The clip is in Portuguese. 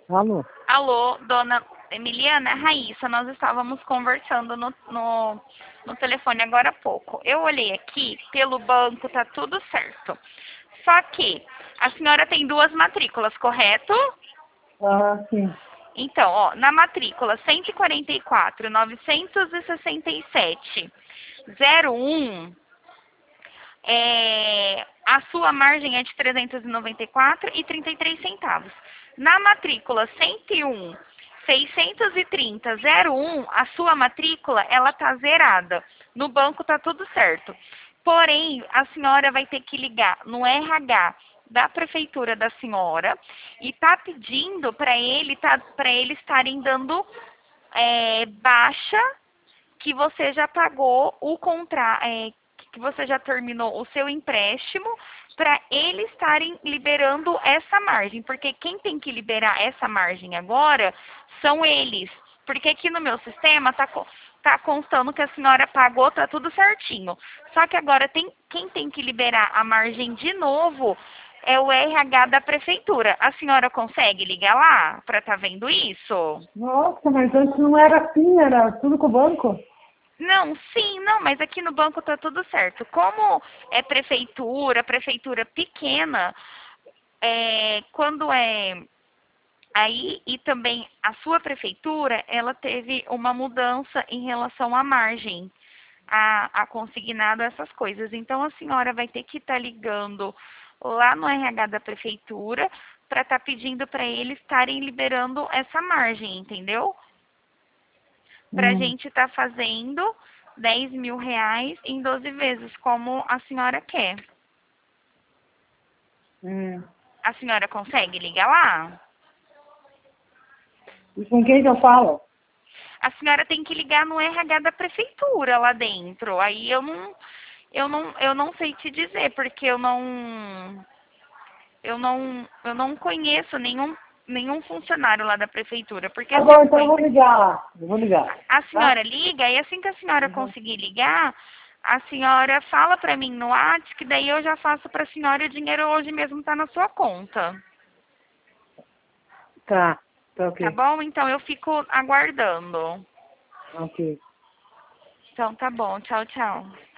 Alô? Alô, dona Emiliana, é Raíssa, nós estávamos conversando no telefone agora há pouco. Eu olhei aqui, pelo banco tá tudo certo. Só que a senhora tem duas matrículas, correto? Ah, sim. Então, ó, na matrícula 144.967.01, a sua margem é de 394,33 centavos. Na matrícula 101.630.01, a sua matrícula ela tá zerada. No banco tá tudo certo. Porém, a senhora vai ter que ligar no RH da prefeitura da senhora e tá pedindo para eles estarem dando baixa que você já pagou o contrato, que você já terminou o seu empréstimo, para eles estarem liberando essa margem, porque quem tem que liberar essa margem agora são eles, porque aqui no meu sistema tá constando que a senhora pagou, tá tudo certinho. Só que agora quem tem que liberar a margem de novo é o RH da prefeitura. A senhora consegue ligar lá para estar vendo isso? Nossa, mas antes não era assim, era tudo com o banco? Não, sim, não, mas aqui no banco tá tudo certo. Como é prefeitura pequena, quando é aí e também a sua prefeitura, ela teve uma mudança em relação à margem, a consignado essas coisas. Então a senhora vai ter que estar ligando lá no RH da prefeitura para estar pedindo para eles estarem liberando essa margem, entendeu? Para a Hum, gente estar fazendo 10 mil reais em 12 vezes, como a senhora quer. hum. A senhora consegue ligar lá? E com quem que eu falo? A senhora tem que ligar no RH da prefeitura lá dentro. Aí eu não sei te dizer, porque eu não conheço nenhum funcionário lá da prefeitura. Porque Tá assim, bom, então eu vou ligar lá. Eu vou ligar, a tá? senhora liga e assim que a senhora Uhum. conseguir ligar, a senhora fala pra mim no WhatsApp, que daí eu já faço pra senhora e o dinheiro hoje mesmo tá na sua conta. Tá, tá Tá ok. bom? Então eu fico aguardando. Ok. Então tá bom. Tchau, tchau.